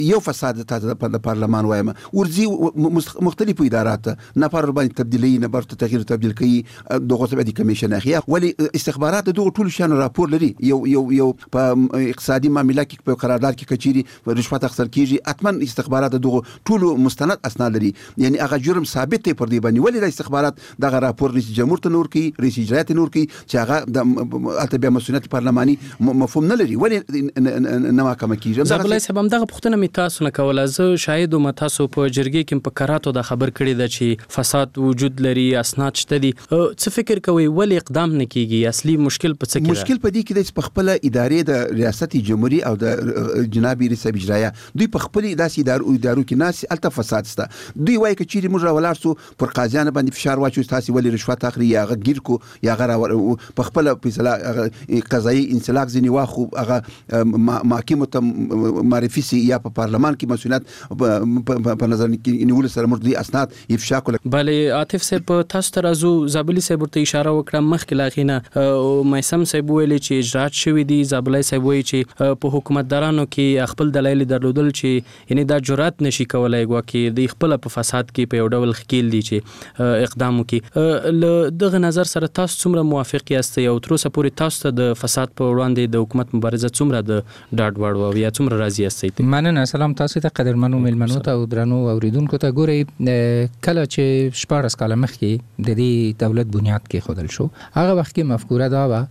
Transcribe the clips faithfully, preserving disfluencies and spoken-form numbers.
یو فساد ته د پارلمان وایم ورځي مختلفو ادارات نفر باندې تبدیلی نفر ته تغییر تبدیل کوي دغه څه د کمیشن اخیا ولی استخبارات دغه ټول شان راپور لري یو یو یو په اقتصادي معاملې کې په قرارداد کې کچيري رشوت اخیستل کیږي اتمن استخبارات دغه ټول مستند اسناد لري یعنی هغه جرم ثابت دی پر دی باندې ولی د استخبارات دغه راپور رئیس جمهور ته نور کوي رئیس اجرایت نور کوي چې هغه د التبیا مسؤلیت پارلماني مفهوم نه لري ولی نه محکمه کیږي زابلای صاحب هم دغه پوښتنه می تاسو نه کوله زه شاید م تاسو په جرګې کې په کراتو د خبر کړی د چې فساد وجود لري اسناد شته دي څه فکر کوي ولی اقدام نه کیږي اصلي مشکل په څه کې مشکل په دې کې د خپل ادارې د ریاست جمهوریت او د جناب رئیس اجرایه دوی په خپل داسې ادارو ادارو کې ناس الته فساد سته دوی وایي چې چیرې موږ راولار سو پر قاضیانو باندې فشار واچو تاسو ولی رشوت اخلي یا غیر کو یا غره په خپل فیصله قضایي انسلاک ځنی واخو هغه محکمه ته معرفي سي یا په پارلمان کې مسؤلیت په نظر کې نیول سره مرتدي اسناد افشا کول. بله عاطف صاحب تاسو ته راځو زابلی صاحب ورته اشاره وکړه مخکې لاغینه مېسم صاحب ویلي چې اجرات شوی دي زابلی صاحب وایي چې په حکومتدارانو کې خپل دلایل درلودل چې یعنی دا جرأت نشي کولای چې د خپل په فساد کې په یو ډول خکیل دي چې اقدام وکړي ل دغه نظر سره تاسو څومره موافق یاست او تر اوسه پورې تاسو ته د فساد په وړاندې د حکومت مبارزه څومره د ډاډ وړ او یا څومره راضي یاست؟ مننه. سلام تاسو ته قدرمنو ملمنو ته او درنو اوریدونکو ته. ګورئ کله چې شپاړس کاله مخکې د دې دولت بنیاد کې خودل شو هغه وخت کې مفکوره دا و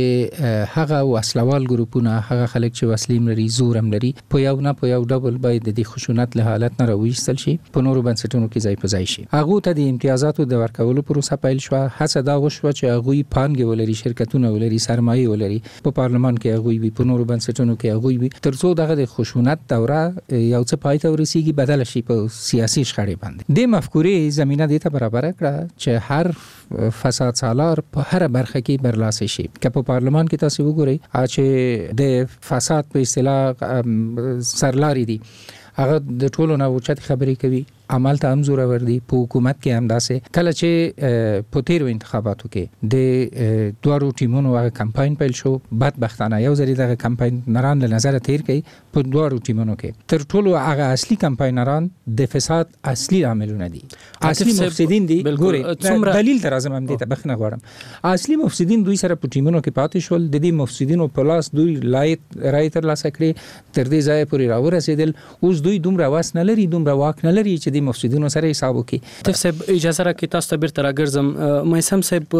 چې هغه وسلوال ګروپونه هغه خلک چې وسلې لري زور هم لري په یو نه په یو ډول باید د خشونت له حالت نه راوېستل شي په نورو بنسټونو کې ځای په ځای شي هغه ته د امتیازاتو د ورکولو پروسه پیل شو هڅه دا وشوه چې هغه پانګې ولري شرکتونه ولري سرمایه ولري په پارلمان کې هغه وي په نورو بنسټونو کې هغه وي ترڅو دغه د خشونت دوره یو څه پای ته ورسیږي بدل شي په سیاسي شخړې باندې. د مفکورې زمينه د ته برابر کړه چې هر فساد سالار په هر برخه کې برلاسه شي که په پارلمان کې تاسو وګورئ چې د فساد په اصطلاح سرلاري دي هغه د ټولو نه اوچت خبرې کوي عمل ته هم زور ور دي په حکومت کې هم داسې کله چې په تیرو انتخاباتو کې د دوه ټیمونو هغه کمپاین پیل شو بدبختانه یو ځری دغه کمپاینران له نظر تیر کړي په دوه ټیمونو کې تر ټولو هغه اصلي کمپاینران د فساد اصلي عاملونه دي اصلي مفسدين دي. ګوري دلیل تر اعظم هم دي ته بخنه غواړم اصلي مفسدين دوی سره په ټیمونو کې پاتې شول د دې مفسدينو په لاس دوی لایت رایتر لاس کړی تر دې ځای پورې راورسېدل اوس دوی دومره واس نه لري دومره واک نه لري چې مفسدینو سره حساب وکي. تاسو اجازه راکړئ تاسو ته بیرته راګرځم مېسم صاحب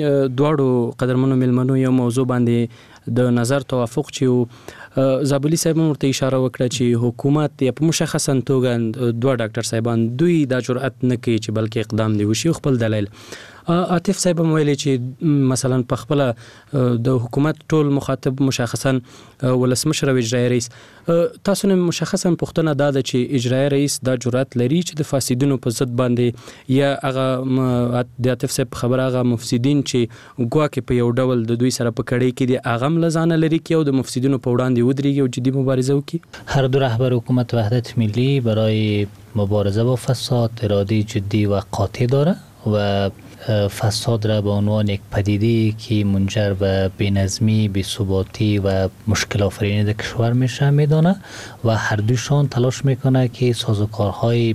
دواړو قدرمنو ملمنو یو موضوع باندې د نظر توافق چې زابلی صاحب ورته اشاره وکړه چې حکومت یا په مشخصا توګه دوه ډاکټر صاحبان دوی دا جرأت نه کوي چې بلکې اقدام دی وشي خپل دلایل عاطف صاحب ویلي چې مثلا په خپل د حکومت ټول مخاطب مشخصا ولسمشر او اجرایی رئیس تاسو نه مشخصا پښتنه دا ده چې اجرایی رئیس دا جرأت لري چې د فاسدینو په ضد باندې یا هغه د عاطف صاحب خبره هغه مفسدين چې ګواکې په یو ډول د دوی سره په کړي کې دي هغه ملزانه لري کې او د مفسدینو په وړاندې ودرېږي او جدي مبارزه وکړي. هر دو رهبر حکومت وحدت ملی برای مبارزه با فساد اراده جدی و قاطع داره و فساد را به عنوان یک پدیده که منجر به بی‌نظمی، بی‌ثباتی و مشکل آفرینی در کشور میشه میدانه و هر دوشان تلاش میکنه که سازوکارهای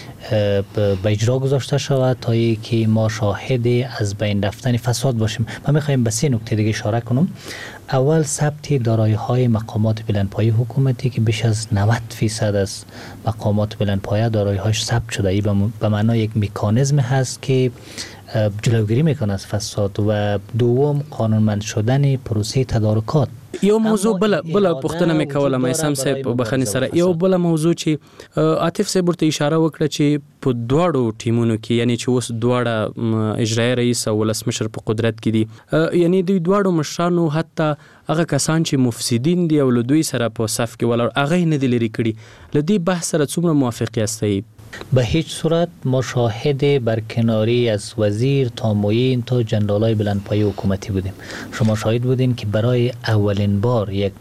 به اجرا گذاشته شود تا اینکه ما شاهد از بین رفتن فساد باشیم. ما میخوایم به سه نکته دیگه اشاره کنم. اول ثبت دارایی‌های مقامات بلندپایه حکومتی که بیش از نود درصد از مقامات بلندپایه دارایی‌هاش ثبت شده. این به معنای یک مکانیزم هست که جلوگیری میکنه از فساد و دوم قانونمند شدن پروسه تدارکات. یو موضوع بل بل پښتنه مې کوله مېسم صاحب بخنی سره یو بل موضوع چې عاطف صاحب ورته اشاره وکړه چې په دواړو ټیمونو کې یعنی چې اوس دواړه اجرایی رئیس او ولسمشر په قدرت کې دي یعنی دوی دواړو مشرانو حتی هغه کسان چې مفسدين دي او له دوی سره په صف کې ولاړ هغه نه دي لري کړي لدی بحث سره څومره موافق یاستئ؟ به هیچ صورت ما شاهد برکناری از وزیر تا معین تا جنرالای بلندپایه حکومتی بودیم. شما شاهد بودین که برای اولین بار یک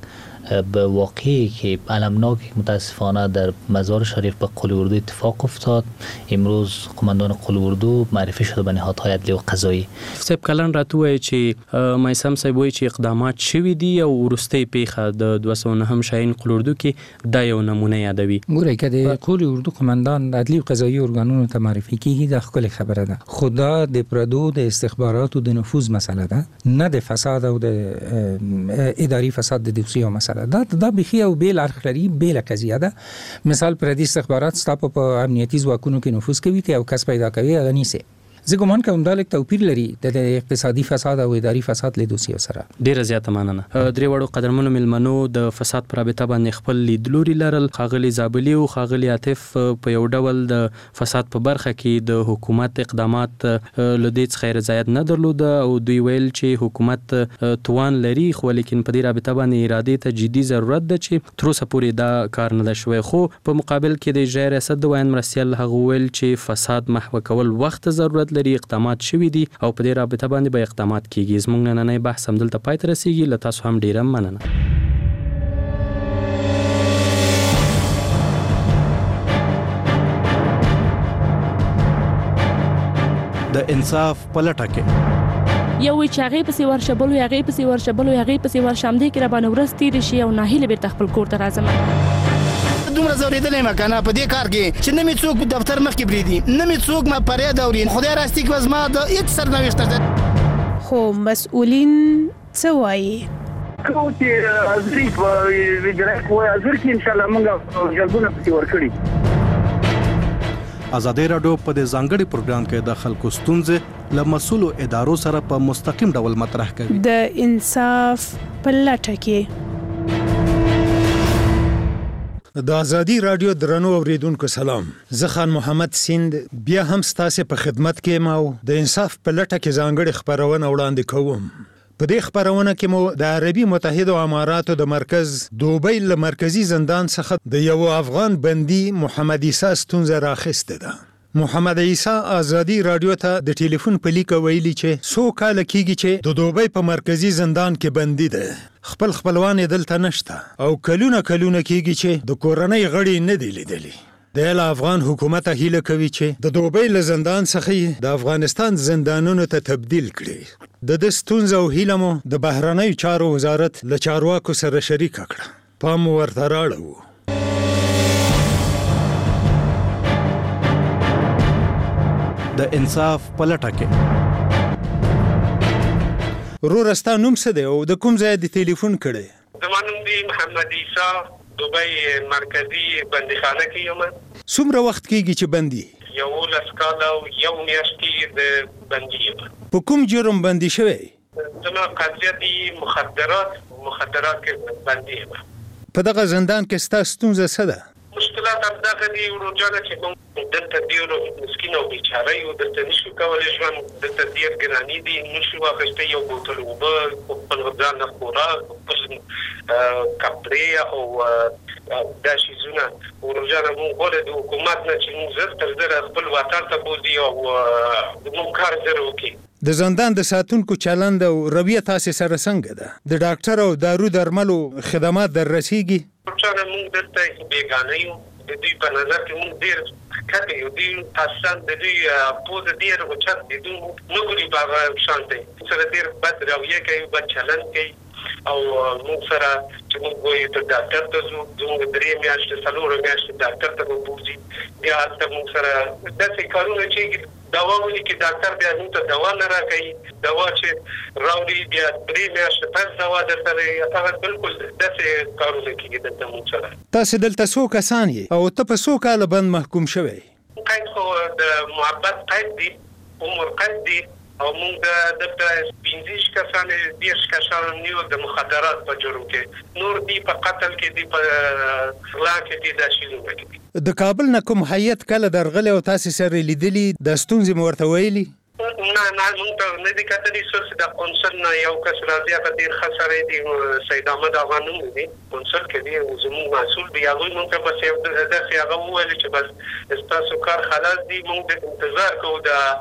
به واقعی که المناک متاسفانه در مزار شریف به قلی اردو اتفاق افتاد. امروز قماندان قلی اردو معرفی شده به نهادهای عدلی و قضایی. سب کلن راتوي چې مایسم صاحب وایي چې اقدامات شوي دي او ورستي پیخه د دوه سوه نه شاهین قلی اردو کې دا یو نمونه یادوي. ګورئ که د قلی اردو قماندان عدلی و قضایی ارګانونو ته معرفي کیږي د ښکلې خبره ده، خو دا د پردو د استخباراتو د نفوذ مسله ده، نه د فساد او د اداري فساد د دوسیو مسله ده. دا بخي او بیل اړخ لري، بیل قضیه ده. مثال پردي استخبارات ستا په امنیتي ځواکونو کې نفوذ کوي که یو کس پیدا کوي هغه نیسي. زه ګمان کوم دا لیک توپیر لري د اقتصادي فساد او اداري فساد له دوسیو سره. ډیره زیاته مننه. درې وړو قدرمنو ملمنو د فساد پر رابطه باندې خپل لیدلوري لرل. خاغلی زابلی او خاغلی عاطف په یو ډول د فساد په برخه کې د حکومت اقدامات لدې څخه رضایت نه درلوده او دوی ویل چې حکومت توان لري، خو لیکن په دې رابطه باندې اراده ته جدي ضرورت ده چې تر اوسه پورې دا کار نه شوی. خو په مقابل کې د اجرایي ریاست د وایي مرستیال هغه ویل چې فساد محو کول وخت ضرورت لري، اقدامات شوي دي او په دې رابطه باندې به اقدامات کیږي. زموږ نننی بحث همدلته پای ته رسیږي. له تاسو هم ډیره مننه. د انصاف پلټه کې یو وی چې هغه پسې ورشبل او هغه پسې ورشبل او هغه پسې ورشمدې کې را باندې ورس تیر شي او ناهیله بیرته خپل کور ته راځم. دومره زوریدلې ما کنه په دې کار کې چې نه می څوک دفتر مخ کې بریدي، نه می څوک ما پرې دورین. خدای راستی کې وزما د هیڅ سرنوشت ده. خو مسؤلین څه وایي؟ کوم چې ازري په ویډیو کوی ازر کې ان شاء الله موږ جلبونه پکې ورکړي. ازادي راډیو په دې ځانګړي پروګرام کې د خلکو ستونزې له مسؤلو ادارو سره په مستقیم ډول مطرح کوي. د انصاف پلټه کې د ازادي رادیو درنو اوریدونکو سلام. زه خان محمد سیند بیا هم ستاسو په خدمت کې مو د انصاف په لټه کې ځانګړي خبرونه وړاندې کوم. په دې خبرونه کې مو د عربي متحده اماراتو د مرکز دوبۍ له مرکزی زندان څخه د یو افغان بندي محمد عیسی ستونزه راخسته ده. محمد عیسی ازادي رادیو ته د ټلیفون په لیک ویلي چې څو کال کېږي چې د دوبۍ په مرکزی زندان کې بندي ده. خپل خپلوان دلته نشته او کلونه کلونه کېږي چې د کورنۍ غړي نه دی لیدلی. د افغان حکومت هیله کوي چې د دوبۍ له زندان څخه د افغانستان زندانونو ته تبدیل کړي. د دې ستونزې او هیله مو د بهرنیو چارو وزارت له چارواکو سره شریک کړه. پام ورته راړو. د انصاف پلټه کې ورستا نوم څه دی او د کوم ځای د ټلیفون کړي؟ زما نوم دی محمد عیسی، دوبۍ مرکزی بندیخانه کې یم. څومره وخت کېږي چې بندي؟ یولس کاله او یو میاشت کې د بندي یم. په کوم جرم بندي شوی؟ زما قضیه دی مخدرات مخدرات کې بندي یم. په دغه زندان کې ستا ستونزه څه ده؟ مشکلات همدغه دي ورجانه چې موږ دلته ډېر مسکین او بیچاره یو، دلته نشو کولی ژوند، دلته ډېر ګراني دي، نشو اخیستی یو بوتل اوبه، خپل ځان نه خوراک، خپل کپړې او دا شیزونه. ورجانه موږ غواړو د حکومت نه چې موږ زر تر زره خپل وطن ته بوځي او موږ کار زر وکړي. د زندان د ساتونکو چلند او رویه تاسې سره څنګه ده؟ د ډاکټر او دارو درملو خدمات در رسیږي؟ ورجانه موږ دلته بیګانه یو، د دوی په نظر کې موږ ډېر کته یو، دوی پاسان د دوی پوزه ډېر اوچت دي، دوی نه ګوري په هغه شان دی. سره ډېر بد رویه کوي، بد چلند کوي او موږ سره چې موږ وایو ته ډاکټر ته ځو، زموږ درې میاشتې څلور میاشتې ډاکټر ته به بوځي، بیا هلته موږ سره داسې کارونه چې دوا ولیکي ډاکټر بیا موږ ته دوا نه راکوي، دوا چې راوړي بیا درې میاشتې پس دوا درته دی. هغه بلکل داسې کارونه کېږي دلته موږ سره. تاسې دلته څو کسان یې او ته په څو کاله بند محکوم شوی؟ قید خو د محبت قید دی، عمر قید دی او موږ د دلته پنځه کسان دېرش کسان نیو د مخدرات په جرم کې، نور دی په قتل کې، دی په غلا کې، دی دا شیلونه کې. د کابل نه کوم هیئت کله درغلی او تاسې سره لیدلي د ستونزې مو ورته ویلي؟ نه نه موږ ته نه دي کتلي. څوک د قونسل نه یو کس راځي، هغه ډېر ښه سړی دی، سید احمد اغا نوم دی، قونسل کې دی، زموږ مسؤل دی. هغوی موږ ته بس یو داسې هغه وویل چې بس ستاسو کار خلاص دی، موږ د انتظار کوو د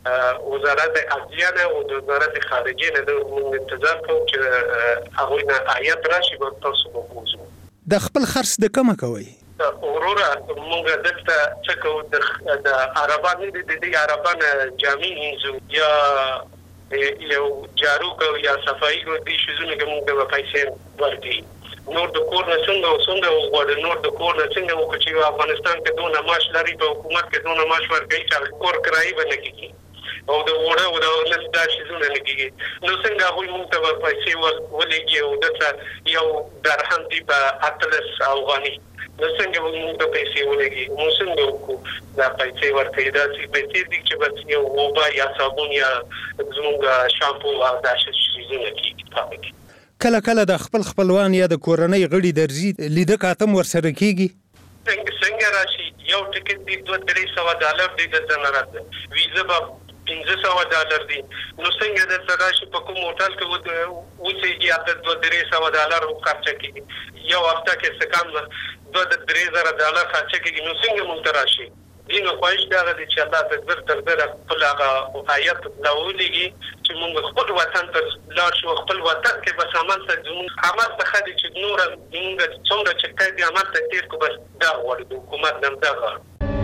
وزارت عدلیه نه او د وزارت خارجه نه د موږ انتظار کوو چې هغوی نه آیات راشي به تاسو وګورئ. د خپل خرڅ د کمه کوي وروره موږ دلته څه کوو د عربانو د دې عربانو جامع نیزو یا یو جارو کو یا صفایي کو دي شزونه کوم د پیسې ورتي نور د کور نه څنګه څنګه وګړي نور د کور نه څنګه وکړي چې افغانستان کې دونه معاش لري په حکومت کې دونه معاش ورکړي چې کور کرایي باندې کیږي او د وړه او د نسدا شزونه نه کیږي نو څنګه هغوی موږ ته پیسې ولېږي او دلته یو درهم دی په اتلس افغاني نو څنګه موږ ته پیسې ولېږي موږ څنګه وکړو دا پیسې ورکړي دا چې پیسې دي چې بس یو وبا یا صابون یا زموږ شامپو او داسې شیزونه کیږي. کله کله د خپل خپلوان یا د کورنۍ غړي درځي لیده کاتم ورسره کیږي څنګه څنګه راشي یو ټیکټ دی دوه درې سوه ډالر دی دلته نه راځي ویزه به پنځه سوه ډالر دی نو څنګه دلته راشي په کوم هوټل کې اوسېږي هلته دوه درې سوه ډالر خرچه کېږي یو هفته کې څه کم دوه درې زره ډالر خرچه کېږي نو څنګه موږ ته راشي دینو خواهش دغه دی چې الله تدبیر تر دره خپل هغه آیت راولېږي چې موږ خپل وطن ته لاړ شو خپل وطن کې بس عمل ته زموږ عمل ته ښه دی چې نوره موږ څومره چې کوي دې عمل ته تېر کړو بس دا غواړو د حکومت نه هم دا غواړو.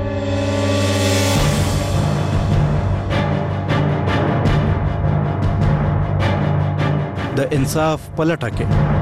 د انصاف په لټه کې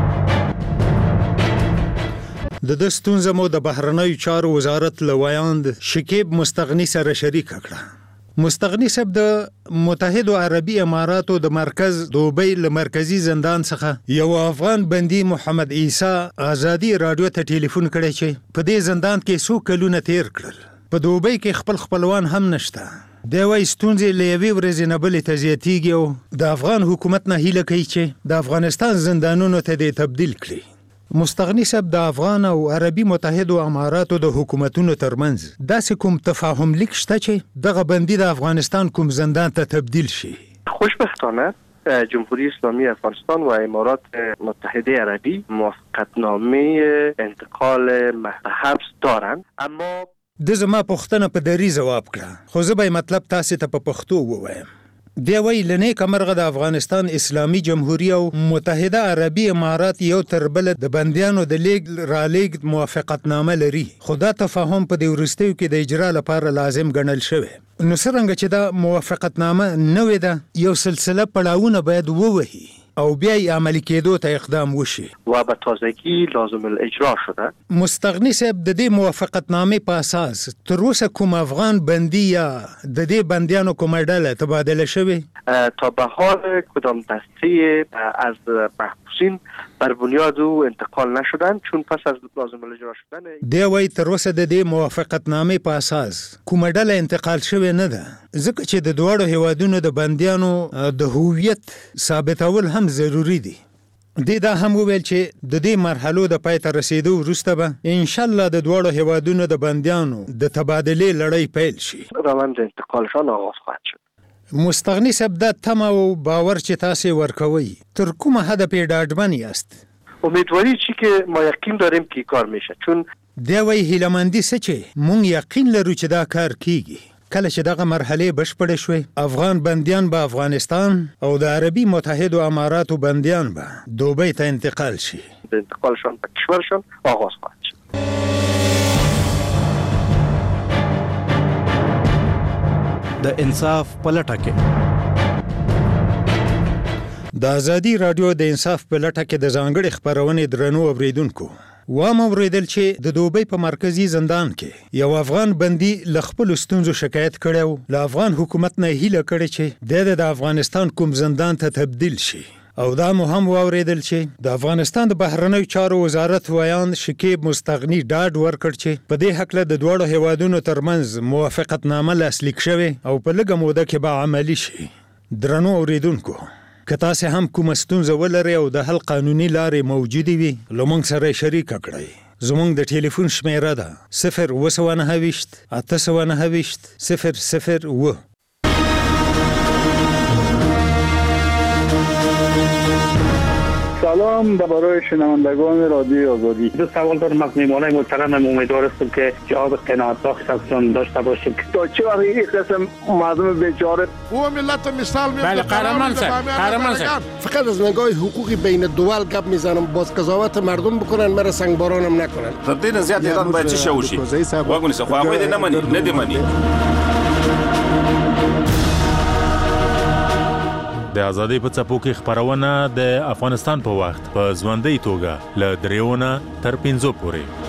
د د ستونزه مو د بهرنیو چارو وزارت لویاند شکیب مستغنی سره شریک کړه. مستغنی صاحب د متحده عربي اماراتو د مرکز دوبۍ له مرکزی زندان څخه یو افغان بندي محمد عیسی آزادي رادیو ته ټلیفون کړی چې په دې زندان کې څو کلونه تیر کړل. په دوبۍ کې خپل خپلوان هم نشته. دی وايي ستونزې له یوې ورځې نه بلې ته زیاتېږي او د افغان حکومت نه هیله کوي چې د افغانستان زندانونو ته دې تبدیل کړي. مستغنی صاحب د افغان او عربي متحده اماراتو د حکومتونو ترمنځ داسې کوم تفاهم لیک شته چې دغه بندي د افغانستان کوم زندان ته تبدیل شي؟ خوشبختانه جمهوری اسلامی افغانستان و امارات متحده عربی موافقتنامه انتقال حبس دارند اما د زما پوښتنه په دری جواب کړه خو زه به مطلب تاسو ته په پښتو ووایم. دی وايي لنې کمرغه د افغانستان اسلامي جمهوریت او متحده عربي امارات یو تر بل د بندیانو د لیگ را لیگ موافقتنامه لري خو دا تفاهم په دې وروستیو کې د اجرا لپاره لازم ګڼل شوی. نو څرنګه چې دا موافقتنامه نوې ده یو سلسله پړاوونه باید ووهي او بیا یې عملي کېدو ته اقدام وشي و به تازگی لازم الاجرا شده. مستغنی صاحب د دې موافقتنامې په اساس تر اوسه کوم افغان بندي یا د دې بندیانو کومه ډله تبادله شوې؟ تا به حال کدام دسته از محبوسین بر بنیاد او انتقال نشدن چون پس از لازم الاجرا شدن. دی وايي تر اوسه د دې موافقتنامې په اساس کومه ډله انتقال شوې نه ده ځکه چې د دواړو هیوادونو د بندیانو د هویت ثابتول هم ضروری دي. دی دا هم وویل چې د دې مرحلو د پای ته رسیدو وروسته به ان شاء الله د دواړو هیوادونو د بندیانو د تبادلې لړۍ پیل شي. روند انتقالشان آغاز خواهد شد. مستغنی صاحب دا تمه او باور چې تاسو ورکوي تر کومه حد پې ډاډمن یاست؟ امیدواری چی که ما یقین داریم که کار میشه چون دی وايي هیلهمندي څه چې مونږ یقین لرو چې دا کار کیږي. کله چې دغه مرحله بشپړه شوه افغان بندیان به افغانستان او د عربي متحده اماراتو بندیان به دوبۍ ته انتقال شي. انتقالشان به کشورشان آغاز خواهد شد. د انصاف په لټه کې د ازادي رادیو د انصاف په لټه کې د ځانګړي خبرونې درنو اوریدونکو وام اوریدل چې د دوبۍ په مرکزی زندان کې یو افغان بندي ل خپل ستونزو شکایت کړو ل افغان حکومت نه هیله کړې چې د افغانستان کوم زندان ته تبدیل شي او دا مو هم اوریدل چې د افغانستان د بهرنیو چارو وزارت ویان شکیب مستغنی ډاډ ورکړ چې په دې حق له د دوړو هیوادونو ترمنځ موافقتنامه لاسلیک شوه او په لږه موده کې به عملی شي. درنو اوریدونکو که تاسو هم کوم ستونزه ولرئ او د حل قانوني لارې موجودې وي لمونږ سره شریک کړئ. زمونږ د ټلیفون شمیره ده صفر اوه سوه نهه ویشت اته سوه نهه ویشت صفر صفر اوه. سلام برای شنوندگان رادیو آزادی. دو سوال دارم از میهمانای محترم. امیدوار هستم که جواب قناعت بخشتون داشته باشید. تا چه وقت این قسم مردم بیچاره او ملت مثال میاد. بله قهرمان صاحب، قهرمان صاحب. فقط از نگاه حقوقی بین دول گپ میزنم، باز قضاوت مردم بکنن، مرا سنگبارانم نکنن. تر دې نه زیات ایران باید چی شوشي واګونی څه خو هغه دې نه مني نه دې مني. د ازادۍ په څپو کې خبرونه د افغانستان په وخت په ژوندۍ توګه له دریونه تر پنځو پورې